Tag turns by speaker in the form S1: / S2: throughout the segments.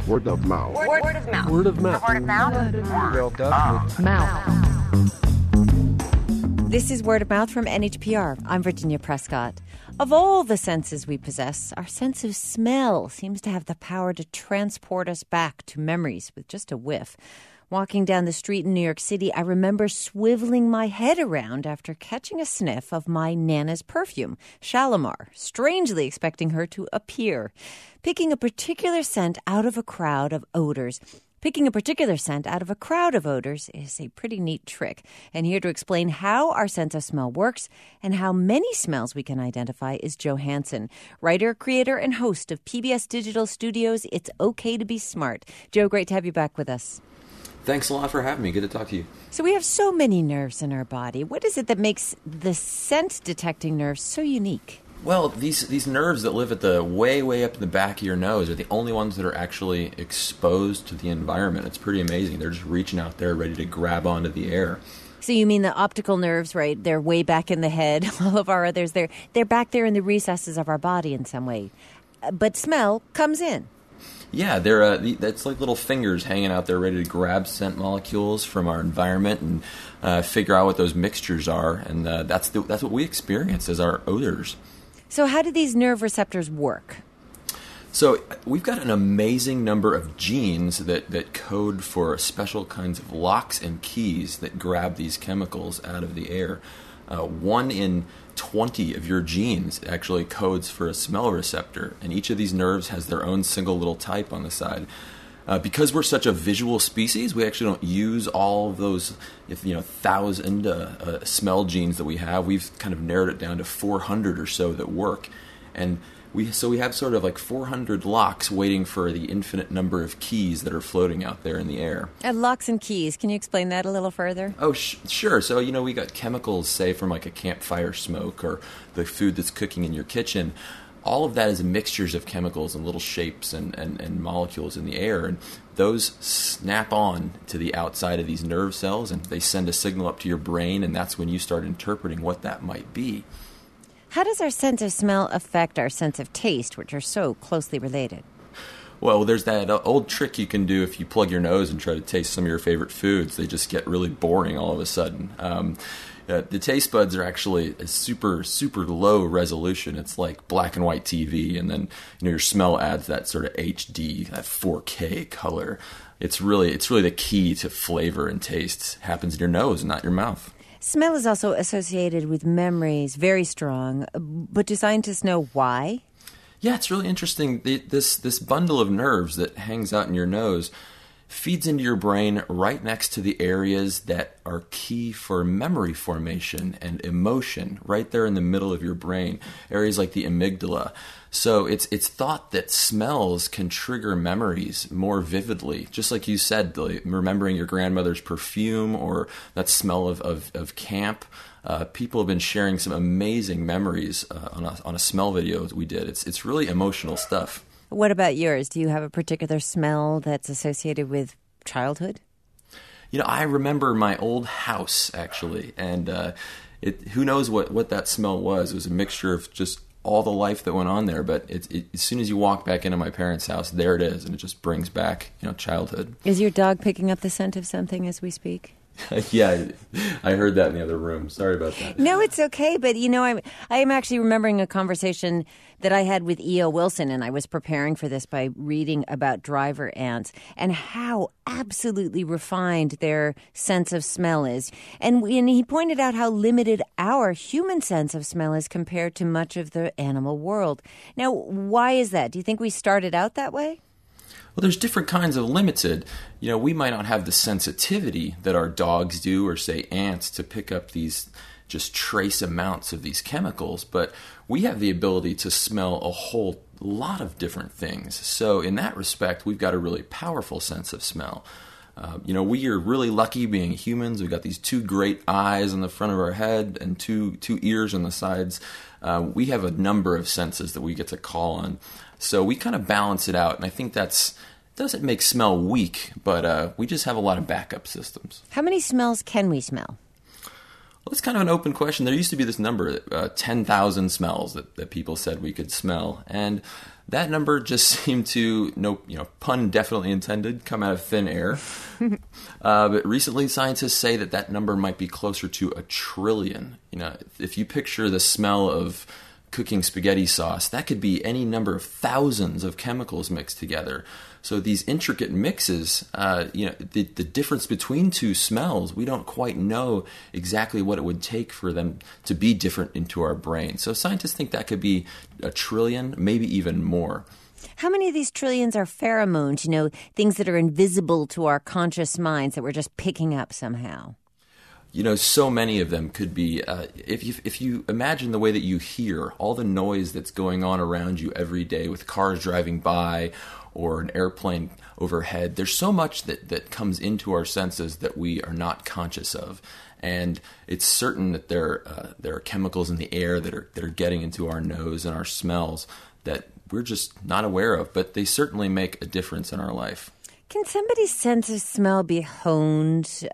S1: Word of mouth.
S2: Word of mouth.
S3: Word of mouth.
S2: Word of mouth.
S3: Word of
S2: Mouth.
S4: This is Word of Mouth from NHPR. I'm Virginia Prescott. Of all the senses we possess, our sense of smell seems to have the power to transport us back to memories with just a whiff. Walking down the street in New York City, I remember swiveling my head around after catching a sniff of my Nana's perfume, Shalimar, strangely expecting her to appear. Picking a particular scent out of a crowd of odors is a pretty neat trick. And here to explain how our sense of smell works and how many smells we can identify is Joe Hansen, writer, creator, and host of PBS Digital Studios' It's Okay to Be Smart. Joe, great to have you back with us.
S5: Thanks a lot for having me. Good to talk to you.
S4: So we have so many nerves in our body. What is it that makes the scent-detecting nerve so unique?
S5: Well, these nerves that live at the way up in the back of your nose are the only ones that are actually exposed to the environment. It's pretty amazing. They're just reaching out there ready to grab onto the air.
S4: So you mean the optical nerves, right? They're way back in the head. All of our others, they're back there in the recesses of our body in some way. But smell comes in.
S5: Yeah, that's like little fingers hanging out there ready to grab scent molecules from our environment and figure out what those mixtures are. And that's what we experience as our odors.
S4: So how do these nerve receptors work?
S5: So we've got an amazing number of genes that code for special kinds of locks and keys that grab these chemicals out of the air. 1 in 20 of your genes actually codes for a smell receptor, and each of these nerves has their own single little type on the side. Because we're such a visual species, we actually don't use all of those 1,000 smell genes that we have. We've kind of narrowed it down to 400 or so that work. And we have sort of like 400 locks waiting for the infinite number of keys that are floating out there in the air.
S4: Locks and keys. Can you explain that a little further?
S5: Oh, sure. So, we got chemicals, say, from like a campfire smoke or the food that's cooking in your kitchen. All of that is mixtures of chemicals and little shapes and molecules in the air. And those snap on to the outside of these nerve cells, and they send a signal up to your brain, and that's when you start interpreting what that might be.
S4: How does our sense of smell affect our sense of taste, which are so closely related?
S5: Well, there's that old trick you can do if you plug your nose and try to taste some of your favorite foods. They just get really boring all of a sudden. The taste buds are actually a super, super low resolution. It's like black and white TV, and then your smell adds that sort of HD, that 4K color. It's really the key to flavor and taste. It happens in your nose, not your mouth.
S4: Smell is also associated with memories, very strong. But do scientists know why?
S5: Yeah, it's really interesting. This bundle of nerves that hangs out in your nose feeds into your brain right next to the areas that are key for memory formation and emotion, right there in the middle of your brain, areas like the amygdala. So it's thought that smells can trigger memories more vividly, just like you said, like remembering your grandmother's perfume or that smell of camp. People have been sharing some amazing memories on a smell video that we did. It's really emotional stuff.
S4: What about yours? Do you have a particular smell that's associated with childhood?
S5: I remember my old house, actually, and who knows what that smell was. It was a mixture of just all the life that went on there, but as soon as you walk back into my parents' house, there it is, and it just brings back childhood.
S4: Is your dog picking up the scent of something as we speak?
S5: Yeah, I heard that in the other room. Sorry about that.
S4: No, it's okay. But, I am actually remembering a conversation that I had with E.O. Wilson, and I was preparing for this by reading about driver ants and how absolutely refined their sense of smell is. And he pointed out how limited our human sense of smell is compared to much of the animal world. Now, why is that? Do you think we started out that way?
S5: Well, there's different kinds of limited. We might not have the sensitivity that our dogs do or, say, ants to pick up these just trace amounts of these chemicals, but we have the ability to smell a whole lot of different things. So in that respect, we've got a really powerful sense of smell. We are really lucky being humans. We've got these 2 great eyes on the front of our head and two ears on the sides. We have a number of senses that we get to call on. So we kind of balance it out, and I think doesn't make smell weak, but we just have a lot of backup systems.
S4: How many smells can we smell?
S5: Well, it's kind of an open question. There used to be this number, 10,000 smells that people said we could smell. And that number just seemed to, pun definitely intended, come out of thin air. But recently scientists say that number might be closer to 1 trillion. If you picture the smell of cooking spaghetti sauce, that could be any number of thousands of chemicals mixed together. So these intricate mixes, the difference between two smells, we don't quite know exactly what it would take for them to be different into our brain. So scientists think that could be 1 trillion, maybe even more.
S4: How many of these trillions are pheromones, things that are invisible to our conscious minds that we're just picking up somehow?
S5: So many of them could be, if you imagine the way that you hear, all the noise that's going on around you every day with cars driving by or an airplane overhead, there's so much that comes into our senses that we are not conscious of. And it's certain that there are chemicals in the air that are getting into our nose and our smells that we're just not aware of, but they certainly make a difference in our life.
S4: Can somebody's sense of smell be honed,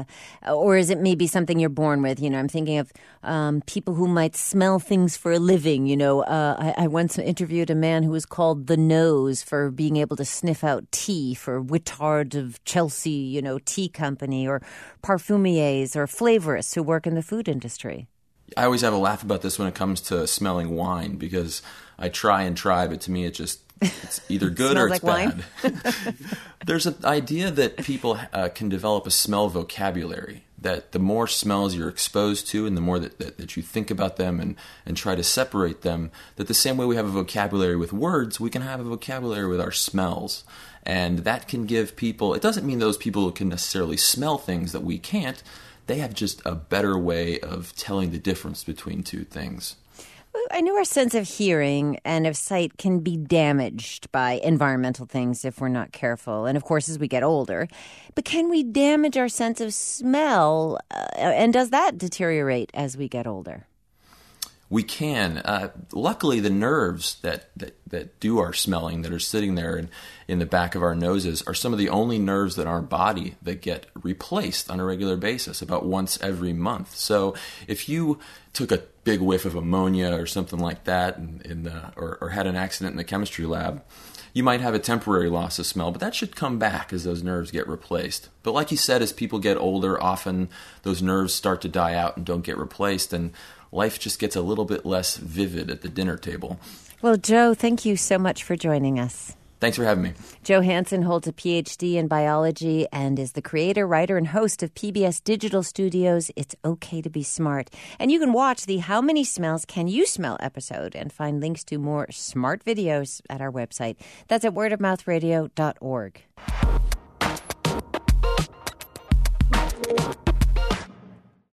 S4: or is it maybe something you're born with? I'm thinking of people who might smell things for a living. I once interviewed a man who was called the Nose for being able to sniff out tea for Whittard of Chelsea, tea company, or parfumiers or flavorists who work in the food industry.
S5: I always have a laugh about this when it comes to smelling wine because I try, but to me it's either good or it's
S4: like
S5: bad. There's an idea that people can develop a smell vocabulary, that the more smells you're exposed to and the more that you think about them and try to separate them, that the same way we have a vocabulary with words, we can have a vocabulary with our smells. And that can give people, it doesn't mean those people can necessarily smell things that we can't. They have just a better way of telling the difference between two things.
S4: I know our sense of hearing and of sight can be damaged by environmental things if we're not careful, and of course as we get older. But can we damage our sense of smell, and does that deteriorate as we get older?
S5: We can. Luckily, the nerves that do our smelling, that are sitting there in the back of our noses, are some of the only nerves in our body that get replaced on a regular basis, about once every month. So if you took a big whiff of ammonia or something like that or had an accident in the chemistry lab, you might have a temporary loss of smell, but that should come back as those nerves get replaced. But like you said, as people get older, often those nerves start to die out and don't get replaced, and life just gets a little bit less vivid at the dinner table.
S4: Well, Joe, thank you so much for joining us.
S5: Thanks for having me.
S4: Joe Hansen holds a PhD in biology and is the creator, writer, and host of PBS Digital Studios' It's Okay to Be Smart. And you can watch the How Many Smells Can You Smell episode and find links to more smart videos at our website. That's at wordofmouthradio.org.